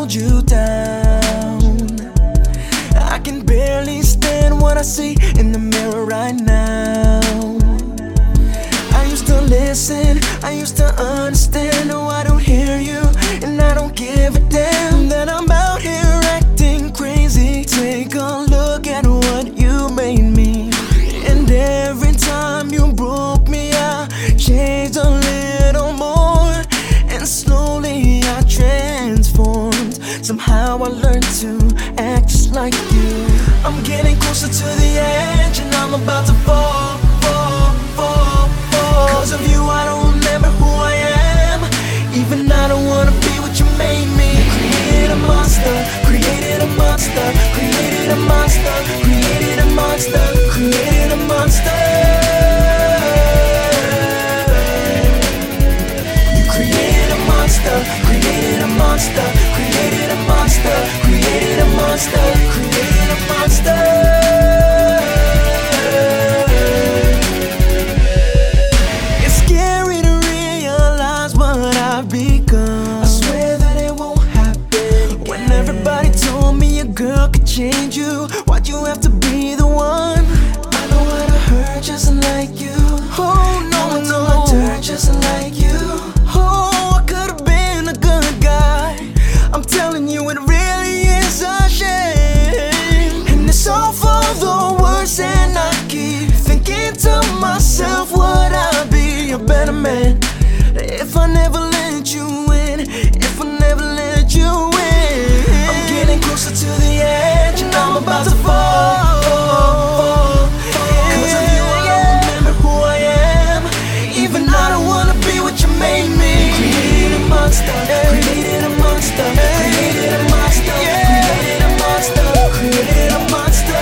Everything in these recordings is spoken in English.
hold you down. I can barely stand what I see in the mirror right now. I used to listen, I used to understand. Oh, I don't hear you, and I don't give a damn that I'm out here acting crazy. Take a look at what you made me, and every time you broke me, I changed a little more, and slowly I transformed. Somehow I learned to act just like you. I'm getting closer to the edge, and I'm about to fall, fall, fall, fall. Cause of you I don't remember who I am. Even I don't wanna be what you made me. Created a monster, created a monster, created a monster, created a monster, created a monster. You created a monster, created a monster, created a monster, created a monster, created a monster. It's scary to realize what I've become. I swear that it won't happen. When everybody told me a girl could change you, why'd you have to be the one? I know how to hurt just like you. Oh no, I know how to hurt just like you. Oh, I could've been a good guy. I'm telling you, it really is a shame. And it's all for the worse, and I keep thinking to myself, would I be a better man if I never let you in, if I never let you in? I'm getting closer to the edge, and I'm about to fall, fall, fall. Cause of you I don't remember who I am. Even I don't wanna be what you made me. Created a monster, created a monster, created a monster, created a monster, created a monster.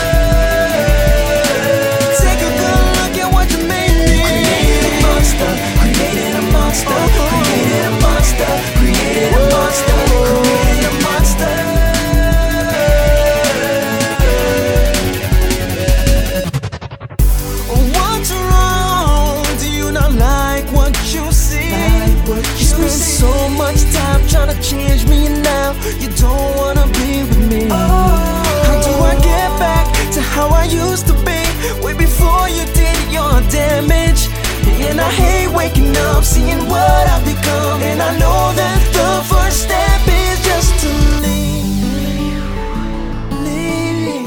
Take a good look at what you made me. Created a monster, created a monster, created a monster, created a monster, created a monster. What's wrong? Do you not like what you see? You spend so much time trying to change me, and now you don't wanna be with me. How do I get back to how I used to be, way before you did your damage? And I hate waking up, seeing what I've become. And I know that the first step is just to leave, leave,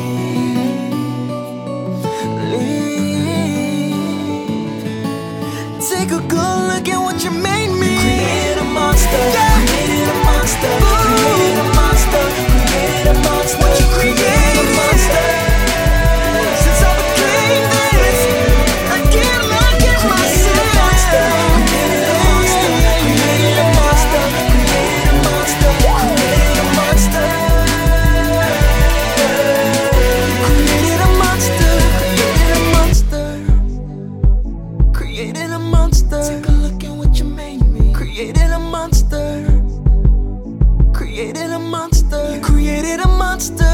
leave. Take a good look at what you made me. Created a monster, created a monster, created a monster, created a monster. What you created a monster. Since I became this, I can't look at myself. Created a monster, created a monster, created a monster, created a monster. Created a monster, created a monster, created a monster. Take a look at what you made me. Created a monster, created a monster, you created a monster.